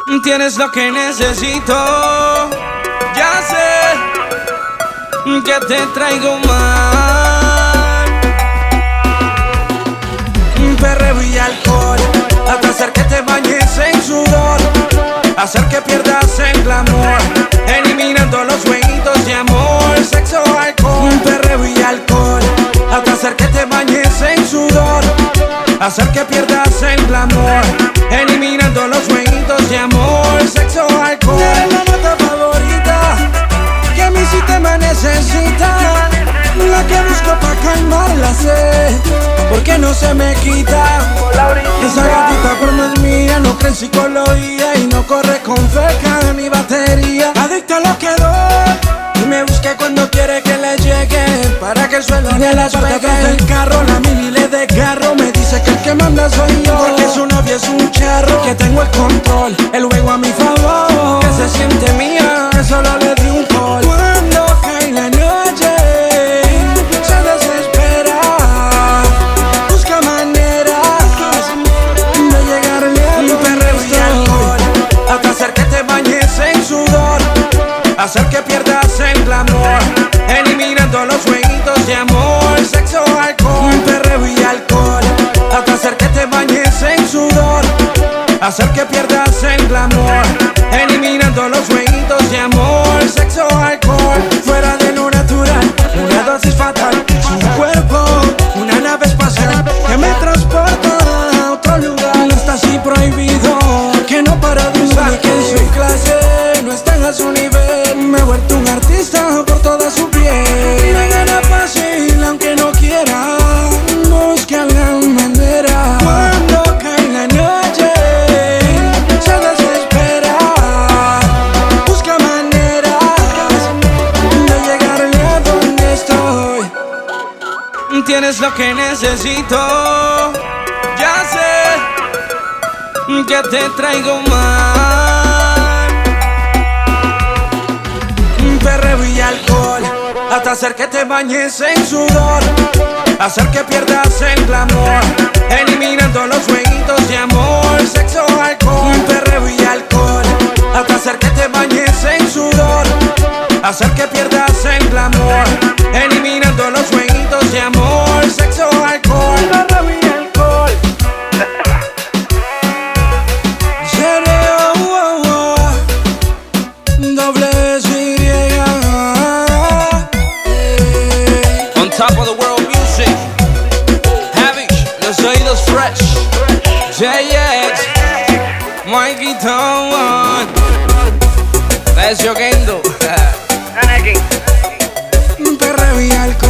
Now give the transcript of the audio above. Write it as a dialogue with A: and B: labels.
A: Tienes lo que necesito. Ya sé que te traigo mal. Perreo y alcohol, hasta hacer que te bañes en sudor, hacer que pierdas el glamour, eliminando los jueguitos de amor. Sexo, alcohol, perreo y alcohol, hasta hacer que te bañes en sudor, hacer que pierdas el glamour, eliminando los jueguitos de amor. Sexo, alcohol, eres la nota favorita que mi sistema necesita, la que busco pa' calmar la sed, porque no se me quita. Esa gatita por más mía no cree en psicología y no corre con feca ni batería. Adicta a lo que doy y me busca cuando quiere que le llegue, para que el suelo ni las pegue. Del carro la mili le desgarro, me dice que el que manda soy yo, porque su novia es un charro, que tengo el control, el juego a mi favor, que se siente mía, que solo le di un call. Cuando cae la noche se desespera, busca maneras de llegarle a mi perreo y alcohol, hasta hacer que te bañes en sudor, hacer que pierdas el glamour, eliminando los jueguitos de amor. Sexo, alcohol, perreo y alcohol, hasta hacer que te bañes en sudor, hacer que pierdas el glamour, eliminando los jueguitos de amor. Sexo, alcohol, fuera de lo natural, una dosis fatal, su cuerpo, una nave espacial que me transporta a otro lugar. No está así prohibido, que no para de usar, que en su clase no están a su nivel. Me he vuelto un artista por toda su piel. Me gana fácil aunque no quiera, busca la manera. Cuando cae la noche se desespera, busca maneras de llegarle a donde estoy. Tienes lo que necesito. Ya sé que te traigo mal. Perreo y alcohol, hasta hacer que te bañes en sudor, hacer que pierdas el glamour, eliminando los jueguitos de amor. Sexo, alcohol, perreo y alcohol, hasta hacer que te bañes en sudor, hacer que pierdas el glamour, eliminando los jueguitos de amor. Sexo, alcohol, perreo y alcohol. On top of the world music, Havish, los oídos fresh, JX, Mikey Town, let's jogando. Perreo y alcohol.